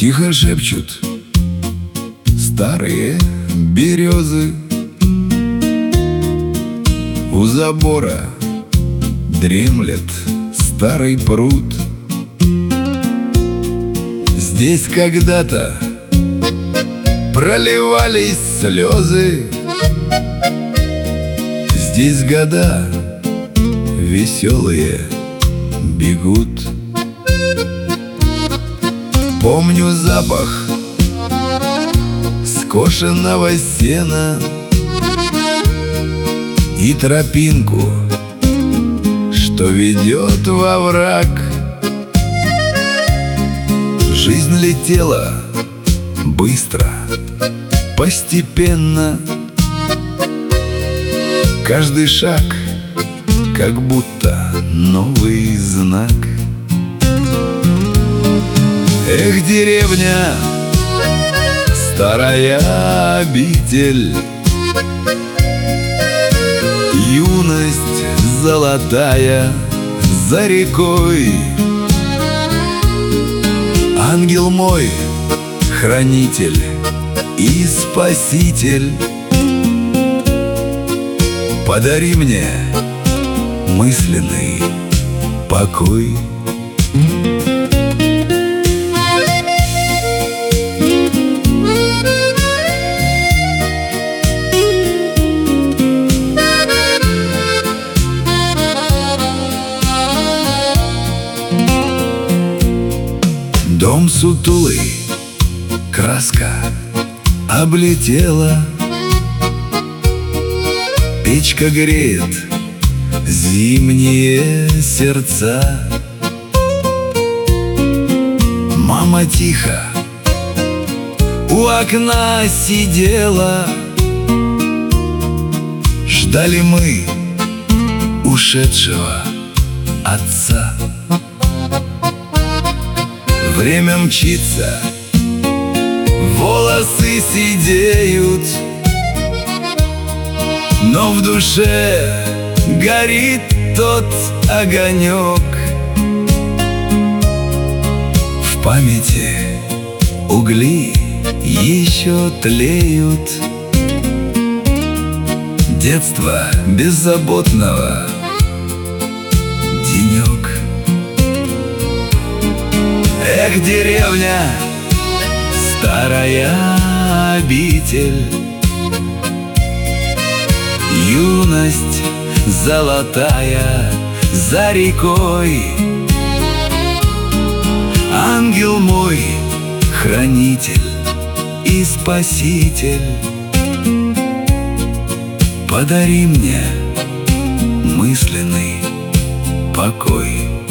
Тихо шепчут старые березы. У забора дремлет старый пруд. Здесь когда-то проливались слезы. Здесь года веселые бегут. Помню запах скошенного сена и тропинку, что ведет во враг. Жизнь летела быстро, постепенно. Каждый шаг как будто новый знак. Эх, деревня, старая обитель, юность золотая за рекой. Ангел мой, хранитель и спаситель, подари мне мысленный покой. Дом сутулый, краска облетела. Печка греет зимние сердца. Мама тихо у окна сидела. Ждали мы ушедшего отца. Время мчится, волосы сидеют, но в душе горит тот огонек. В памяти угли еще тлеют. Детство беззаботного, денек. Эх, деревня, старая обитель, юность золотая за рекой. Ангел мой, хранитель и спаситель, подари мне мысленный покой.